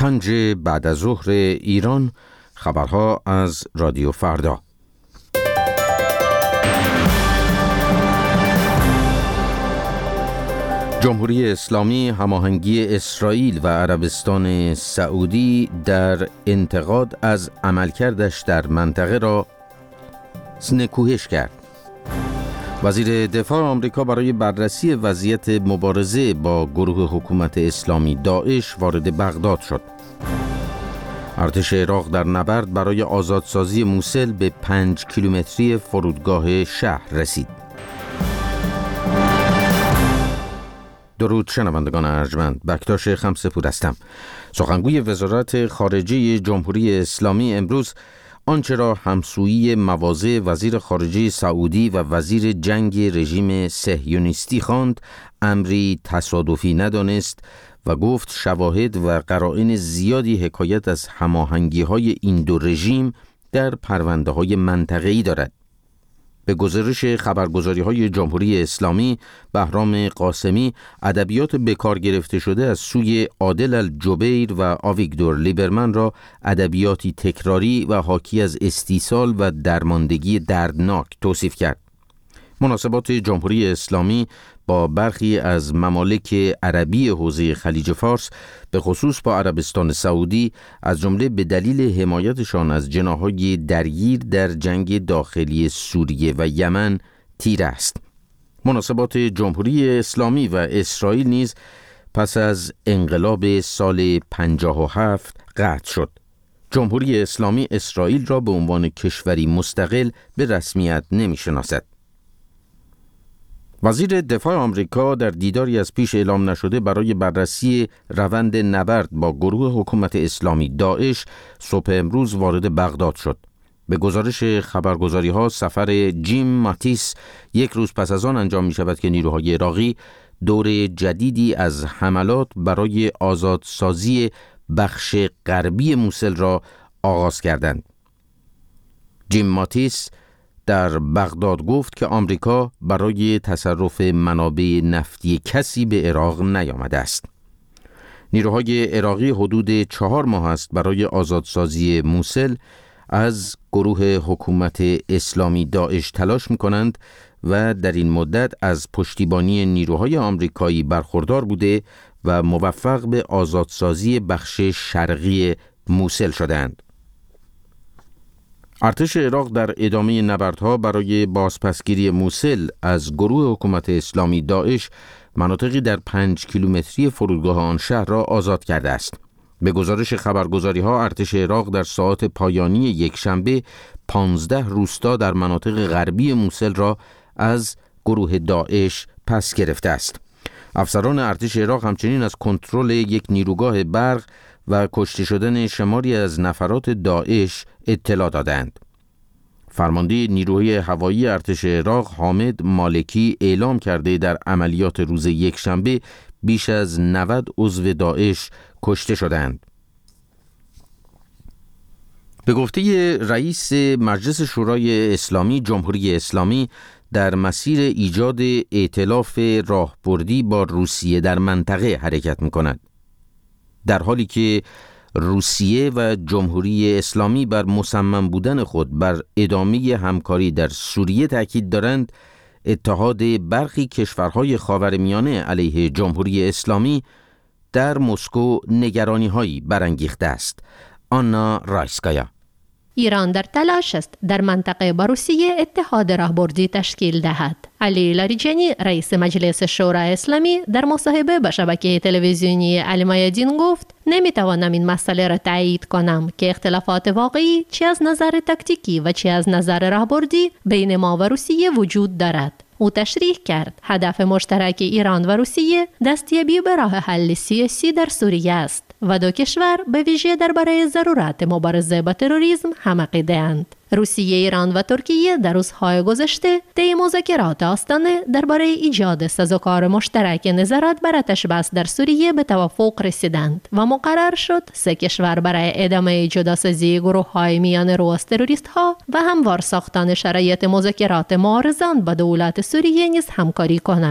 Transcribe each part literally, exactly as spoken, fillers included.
پنج بعد از ظهر ایران، خبرها از رادیو فردا. جمهوری اسلامی هماهنگی اسرائیل و عربستان سعودی در انتقاد از عملکردش در منطقه را نکوهش کرد. وزیر دفاع آمریکا برای بررسی وضعیت مبارزه با گروه حکومت اسلامی داعش وارد بغداد شد. ارتش عراق در نبرد برای آزادسازی موصل به پنج کیلومتری فرودگاه شهر رسید. درود شنوندگان ارجمند، بکتاش خمسپور هستم. سخنگوی وزارت خارجه جمهوری اسلامی امروز آنچه را همسویی مواضع وزیر خارجه سعودی و وزیر جنگ رژیم صهیونیستی خواند، امری تصادفی ندانست و گفت شواهد و قرائن زیادی حکایت از هماهنگی‌های این دو رژیم در پرونده‌های منطقه‌ای دارد. به گزارش خبرگزاری‌های جمهوری اسلامی، بهرام قاسمی ادبیات بکار گرفته شده از سوی عادل الجبیر و آویگدور لیبرمن را ادبیاتی تکراری و حاکی از استیصال و درماندگی دردناک توصیف کرد. مناسبات جمهوری اسلامی با برخی از ممالک عربی حوزه خلیج فارس، به خصوص با عربستان سعودی، از جمله به دلیل حمایتشان از جناح‌های درگیر در جنگ داخلی سوریه و یمن تیره است. مناسبات جمهوری اسلامی و اسرائیل نیز پس از انقلاب سال پنجاه و هفت قطع شد. جمهوری اسلامی اسرائیل را به عنوان کشوری مستقل به رسمیت نمی‌شناسد. وزیر دفاع آمریکا در دیداری از پیش اعلام نشده برای بررسی روند نبرد با گروه حکومت اسلامی داعش صبح امروز وارد بغداد شد. به گزارش خبرگزاری‌ها سفر جیم ماتیس یک روز پس از آن انجام می‌شود که نیروهای عراقی دور جدیدی از حملات برای آزادسازی بخش غربی موصل را آغاز کردند. جیم ماتیس در بغداد گفت که آمریکا برای تصرف منابع نفتی کسی به عراق نیامده است. نیروهای عراقی حدود چهار ماه است برای آزادسازی موصل از گروه حکومت اسلامی داعش تلاش می‌کنند و در این مدت از پشتیبانی نیروهای آمریکایی برخوردار بوده و موفق به آزادسازی بخش شرقی موصل شدند. ارتش عراق در ادامه نبردها برای بازپسگیری موصل از گروه حکومت اسلامی داعش مناطقی در پنج کیلومتری فرودگاه آن شهر را آزاد کرده است. به گزارش خبرگزاری‌ها ارتش عراق در ساعات پایانی یک شنبه پانزده روستا در مناطق غربی موصل را از گروه داعش پس گرفته است. افسران ارتش عراق همچنین از کنترل یک نیروگاه برق و کشته شدن شماری از نفرات داعش اطلاع دادند. فرمانده نیروی هوایی ارتش عراق حامد مالکی اعلام کرده در عملیات روز یکشنبه بیش از نود عضو داعش کشته شدند. به گفته رئیس مجلس شورای اسلامی، جمهوری اسلامی در مسیر ایجاد ائتلاف راهبردی با روسیه در منطقه حرکت می‌کند. در حالی که روسیه و جمهوری اسلامی بر مصمم بودن خود بر ادامه همکاری در سوریه تاکید دارند، اتحاد برخی کشورهای خاورمیانه علیه جمهوری اسلامی در مسکو نگرانی‌هایی برانگیخته است. آنا رایسکایا: ایران در تلاش است در منطقه با روسیه اتحاد راهبردی تشکیل دهد. علی لاریجانی رئیس مجلس شورای اسلامی در مصاحبه با شبکه تلویزیونی المیادین گفت: نمیتوانم این مسئله را تایید کنم که اختلافات واقعی چه از نظر تاکتیکی و چه از نظر راهبردی بین ما و روسیه وجود دارد. او تشریح کرد هدف مشترک ایران و روسیه دستیابی به راه حل سیاسی در سوریه است و دو کشور به ویژه درباره ضرورت مبارزه با تروریسم هم عقیده‌اند. روسیه، ایران و ترکیه در روزهای گذشته طی مذاکرات آستانه درباره ایجاد سازوکار مشترک نظارت بر آتش‌بس در سوریه به توافق رسیدند و مقرر شد سه کشور برای ادامه جداسازی گروه‌های میان رو از تروریست‌ها و هموار ساختن شرایط مذاکرات معارضان با دولت سوریه نیز همکاری کنند.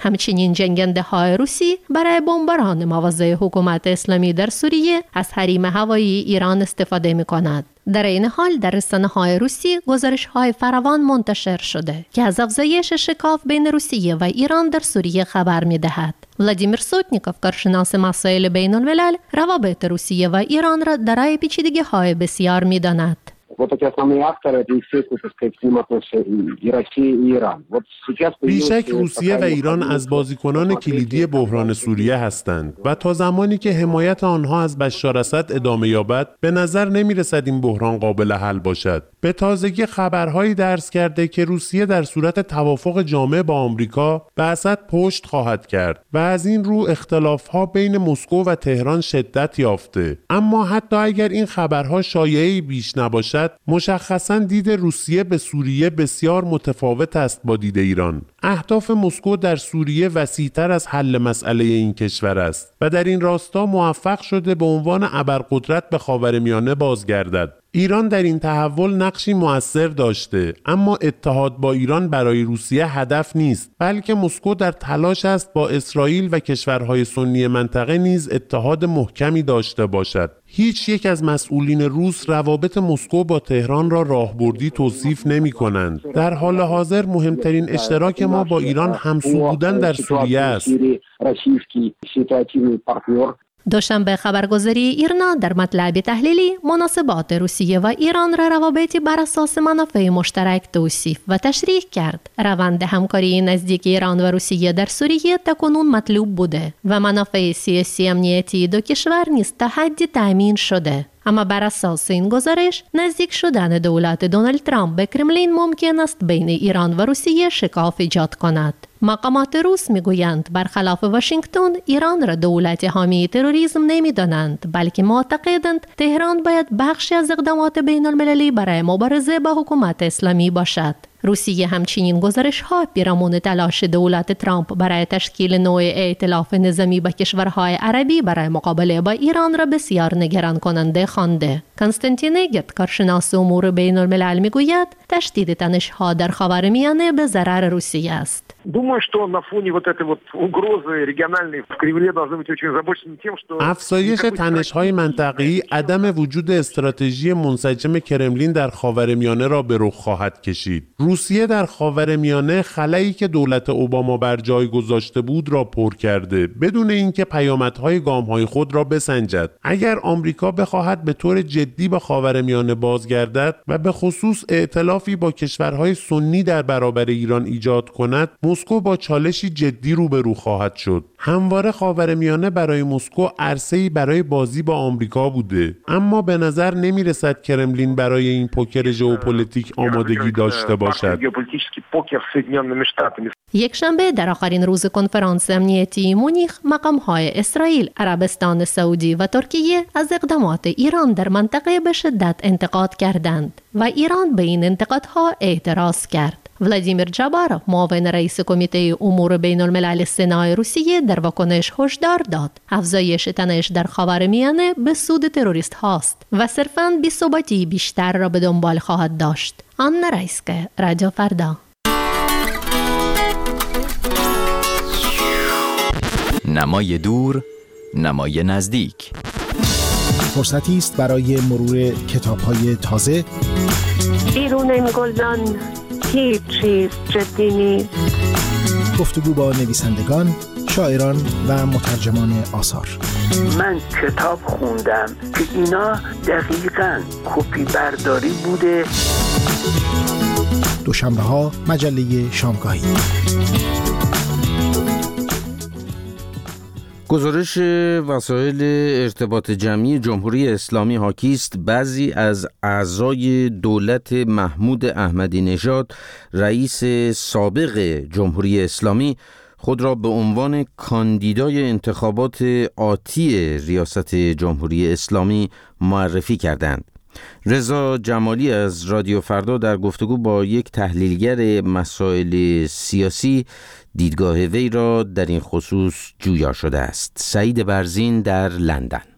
همچنین جنگنده های روسی برای بمباران مواضع حکومت اسلامی در سوریه از حریم هوایی ایران استفاده می کند. در این حال در رسانه‌های روسی گزارش‌های فراوان منتشر شده که از افزایش شکاف بین روسیه و ایران در سوریه خبر می‌دهد. ولادیمیر سوتنیکوف، کارشناس مسائل بین‌الملل، روابط روسیه و ایران را دارای پیچیدگی‌های بسیار می‌داند. Вот эти основные акторы, это, естественно, так сказать, взаимоотношения и России, и Иран. Вот сейчас بیشک روسیه و ایران از بازیکنان کلیدی بحران سوریه هستند و تا زمانی که حمایت آنها از بشار اسد ادامه یابد به نظر نمی رسد این بحران قابل حل باشد. به تازگی خبرهایی درز کرده که روسیه در صورت توافق جامع با آمریکا به اسد پشت خواهد کرد و از این رو اختلاف‌ها بین مسکو و تهران شدت یافته. اما حتی اگر این خبرها شایعه‌ای بیش نباشد، مشخصاً دید روسیه به سوریه بسیار متفاوت است با دید ایران. اهداف مسکو در سوریه وسیع‌تر از حل مسئله این کشور است و در این راستا موفق شده به عنوان ابرقدرت به خاورمیانه بازگردد. ایران در این تحول نقشی مؤثر داشته، اما اتحاد با ایران برای روسیه هدف نیست، بلکه مسکو در تلاش است با اسرائیل و کشورهای سنی منطقه نیز اتحاد محکمی داشته باشد. هیچ یک از مسئولین روس روابط مسکو با تهران را راهبردی توصیف نمی کنند. در حال حاضر مهمترین اشتراک ما با ایران همسو بودن در سوریه است. دوشنبه خبرگزاری ایرنا در مطلب تحلیلی مناسبات روسیه و ایران را روابطی بر اساس منافع مشترک توصیف و تشریح کرد. روند همکاری نزدیک ایران و روسیه در سوریه تاکنون مطلوب بوده و منافع سیاسی امنیتی دو کشور نیز تا حدی تأمین شده. اما بر اساس این گزارش نزدیک شدن دولت دونالد ترامپ به کرملین ممکن است بین ایران و روسیه شکاف ایجاد کند. مقامات روس میگویند برخلاف واشنگتن ایران را دولت حامی تروریسم نمیدانند، بلکه معتقدند تهران باید بخشی از اقدامات بین المللی برای مبارزه با حکومت اسلامی باشد. روسیه همچنین گزارش‌ها پیرامون تلاش دولت ترامپ برای تشکیل نوع ائتلاف نظامی با کشورهای عربی برای مقابله با ایران را بسیار نگران کننده خوانده. کنستانتین گت، کارشناس امور بین الملل، میگوید تشدید تنش‌ها در خاورمیانه به ضرر روسیه است. Думаю, что на фоне вот этой вот угрозы региональной в Кремле должны быть очень озабочены тем, что افزایش تنش‌های منطقه‌ای عدم وجود استراتژی منسجم کرملین در خاورمیانه را به رخ خواهد کشید. روسیه در خاورمیانه خلایی که دولت اوباما بر جای گذاشته بود را پر کرده بدون اینکه پیامدهای گام‌های خود را بسنجد. اگر آمریکا بخواهد به طور جدی به خاورمیانه بازگردد و به خصوص ائتلافی با کشورهای سنی در برابر ایران ایجاد کند، مسکو با چالشی جدی روبرو خواهد شد. همواره خاورمیانه برای مسکو عرصه‌ای برای بازی با آمریکا بوده، اما به نظر نمی‌رسد کرملین برای این پوکر ژئوپلیتیک آمادگی داشته باشد. یک شنبه در آخرین روز کنفرانس امنیتی مونیخ، مقام‌های اسرائیل، عربستان سعودی و ترکیه از اقدامات ایران در منطقه به شدت انتقاد کردند و ایران به این انتقادها اعتراض کرد. ولادیمیر جابارov، معاون رئیس کمیته امور بین الملل سنای روسیه، در واکنش هشدار داد افزایش تنش در خاورمیانه به سود تروریست هاست و صرفاً بی‌ثباتی بیشتر را به دنبال خواهد داشت. آنا رایسکه، رادیو فردا. نمای دور، نمای نزدیک. فرصتی است برای مرور کتاب‌های تازه. بیرون این گلدان هیچ چیز جدی نیست. گفتگو با نویسندگان، شاعران و مترجمان آثار. من کتاب خوندم که اینا دقیقاً کپی برداری بوده. دوشنبه ها مجله شامگاهی. گزارش وسایل ارتباط جمعی جمهوری اسلامی حاکی است بعضی از اعضای دولت محمود احمدی نژاد، رئیس سابق جمهوری اسلامی، خود را به عنوان کاندیدای انتخابات آتی ریاست جمهوری اسلامی معرفی کردند. رضا جمالی از رادیو فردا در گفتگو با یک تحلیلگر مسائل سیاسی دیدگاه وی را در این خصوص جویا شده است. سعید برزین در لندن.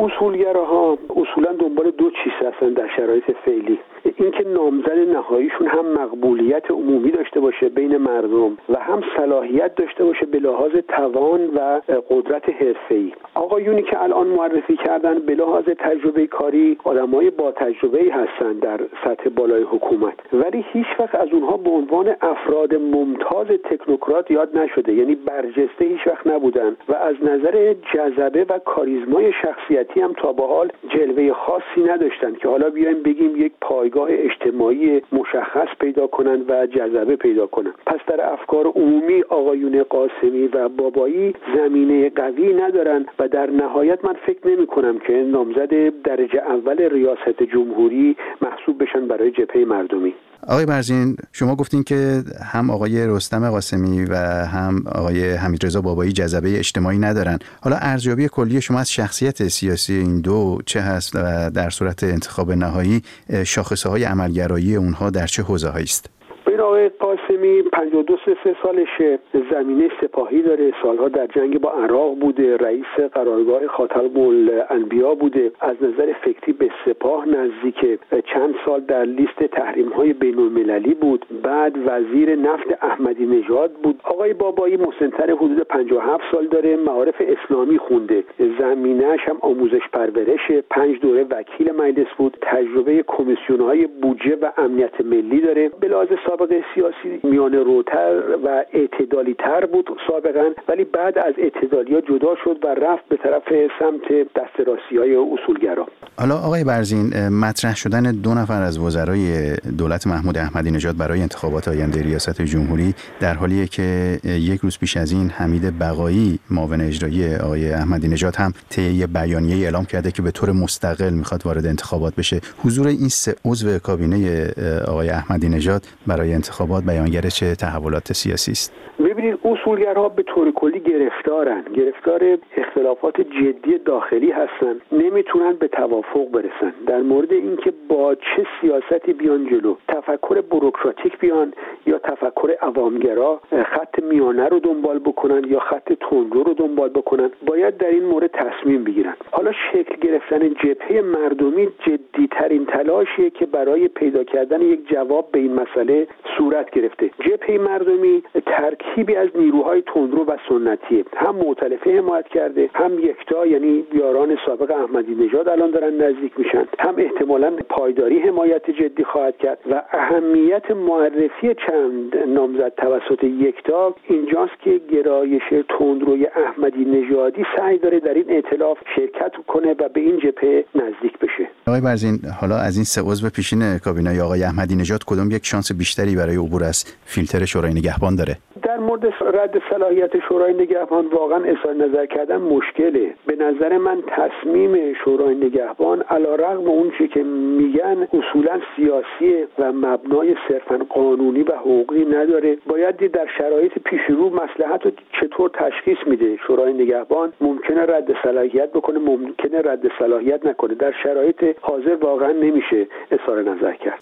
اصولگراها اصولا دنبال دو چیز هستن در شرایط فعلی. اینکه نامزد نهاییشون هم مقبولیت عمومی داشته باشه بین مردم و هم صلاحیت داشته باشه به لحاظ توان و قدرت حرفه‌ای. آقایونی که الان معرفی کردن به لحاظ تجربه کاری آدمای با تجربه‌ای هستن در سطح بالای حکومت، ولی هیچ وقت از اونها به عنوان افراد ممتاز تکنوکرات یاد نشده، یعنی برجسته هیچ وقت نبودن و از نظر جذبه و کاریزمای شخصیتی هم تا به حال جلوه خاصی نداشتن که حالا بیایم بگیم یک پایگاه اجتماعی مشخص پیدا کنن و جذبه پیدا کنن. پس در افکار عمومی آقایون قاسمی و بابایی زمینه قوی ندارن و در نهایت من فکر نمی کنم که نامزد درجه اول ریاست جمهوری محسوب بشن برای جبهه مردمی. آقای برزین، شما گفتین که هم آقای رستم قاسمی و هم آقای حمیدرضا بابایی جذبه اجتماعی ندارن. حالا ارزیابی کلی شما از شخصیت سیاسی این دو چه هست و در صورت انتخاب نهایی شاخصه‌های عملگرایی اونها در چه حوزه‌هایی است؟ این آقای قاسمی پنجاه و دو سه سالشه، زمینه سپاهی داره، سالها در جنگ با عراق بوده، رئیس قرارگاه خاتم الانبیا بوده، از نظر فکری به سپاه نزدیک، چند سال در لیست تحریم‌های بین‌المللی بود، بعد وزیر نفت احمدی نژاد بود. آقای بابایی مسن‌تر حدود پنجاه و هفت سال داره، معارف اسلامی خونده، زمینه‌اش هم آموزش پرورشه، پنج دوره وکیل مجلس بود، تجربه کمیسیون‌های بودجه و امنیت ملی داره، به لحاظ سابقه سیاسی میانه روتر و اعتدالی تر بود سابقا، ولی بعد از اعتدالیا جدا شد و رفت به طرف سمت دست راستی‌های اصولگرا. حالا آقای برزین، مطرح شدن دو نفر از وزرای دولت محمود احمدی نژاد برای انتخابات آینده ریاست جمهوری در حالیه که یک روز پیش از این حمید بقایی معاون اجرایی آقای احمدی نژاد هم طی بیانیه‌ای اعلام کرده که به طور مستقل میخواد وارد انتخابات بشه. حضور این سه عضو کابینه آقای احمدی نژاد برای انتخابات بیانگر چه تحولات سیاسی است؟ ببینید، اصولگرها به طور کلی گرفتارن، گرفتار اختلافات جدی داخلی هستن، نمیتونن به توافق برسن در مورد اینکه با چه سیاستی بیان جلو، تفکر بوروکراتیک بیان یا تفکر عوامگرا، خط میانه رو دنبال بکنن یا خط تندرو رو دنبال بکنن. باید در این مورد تصمیم بگیرن. حالا شکل گرفتن جبهه مردمی جدی‌ترین تلاشیه که برای پیدا کردن یک جواب به این مسئله صورت گرفته. جبهه مردمی ترکیبی از نیروهای تندرو و سنتیه، هم مؤتلفه حمایت کرده، هم یکتا، یعنی یاران سابق احمدی نژاد الان دارن نزدیک میشن، هم احتمالاً پایداری حمایت جدی خواهد کرد و اهمیت معرفی چند نامزد توسط یکتا اینجاست که گرایش تندروی احمدی نژادی سعی داره در این ائتلاف شرکت کنه و به این جبهه نزدیک بشه. آقای برزین، حالا از این سه عضو پیشین کابینه آقای احمدی نژاد کدوم یک شانس بیشتری برای عبور از فیلتر شورای نگهبان داره؟ در مورد رد صلاحیت شورای نگهبان واقعا اظهار نظر کردن مشکله. به نظر من تصمیم شورای نگهبان علیرغم اون چیزی که میگن اصولا سیاسیه و مبنای صرفا قانونی و حقوقی نداره. باید دید در شرایط پیش رو مصلحت رو چطور تشخیص میده. شورای نگهبان ممکنه رد صلاحیت بکنه، ممکنه رد صلاحیت نکنه. در شرایط حاضر واقعا نمیشه اظهار نظر کرد.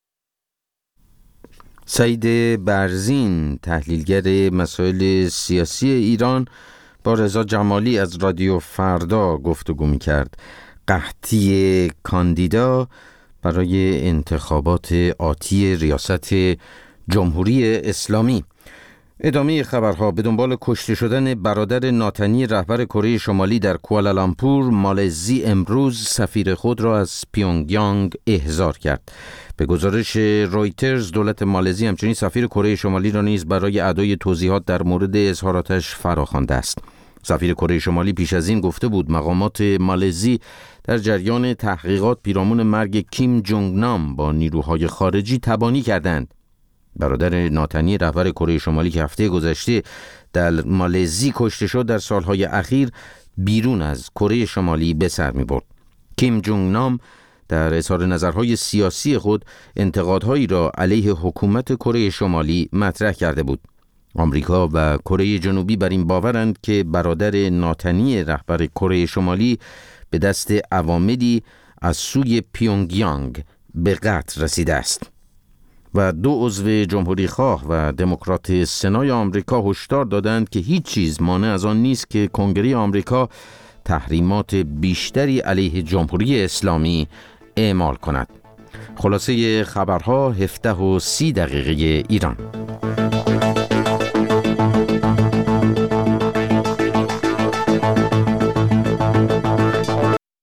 سعید برزین، تحلیلگر مسائل سیاسی ایران، با رضا جمالی از رادیو فردا گفتگو می‌کرد. قحطی کاندیدا برای انتخابات آتی ریاست جمهوری اسلامی. ادامه خبرها. به دنبال کشته شدن برادر ناتنی رهبر کره شمالی در کوالالامپور، مالزی امروز سفیر خود را از پیونگیانگ احضار کرد. به گزارش رویترز، دولت مالزی همچنین سفیر کره شمالی را نیز برای ادای توضیحات در مورد اظهاراتش فراخوانده است. سفیر کره شمالی پیش از این گفته بود مقامات مالزی در جریان تحقیقات پیرامون مرگ کیم جونگ نام با نیروهای خارجی تبانی کردند. برادر ناتنی رهبر کره شمالی که هفته گذشته در مالزی کشته شد، در سالهای اخیر بیرون از کره شمالی به سر می‌برد. کیم جونگ نام در اظهار نظرهای سیاسی خود انتقادهایی را علیه حکومت کره شمالی مطرح کرده بود. آمریکا و کره جنوبی بر این باورند که برادر ناتنی رهبر کره شمالی به دست عواملی از سوی پیونگیانگ به قتل رسیده است. و دو عضو جمهوری خواه و دموکرات سنای آمریکا هشدار دادند که هیچ چیز مانع از آن نیست که کنگره آمریکا تحریمات بیشتری علیه جمهوری اسلامی اعمال کند. خلاصه خبرها هفده و سی دقیقه ایران.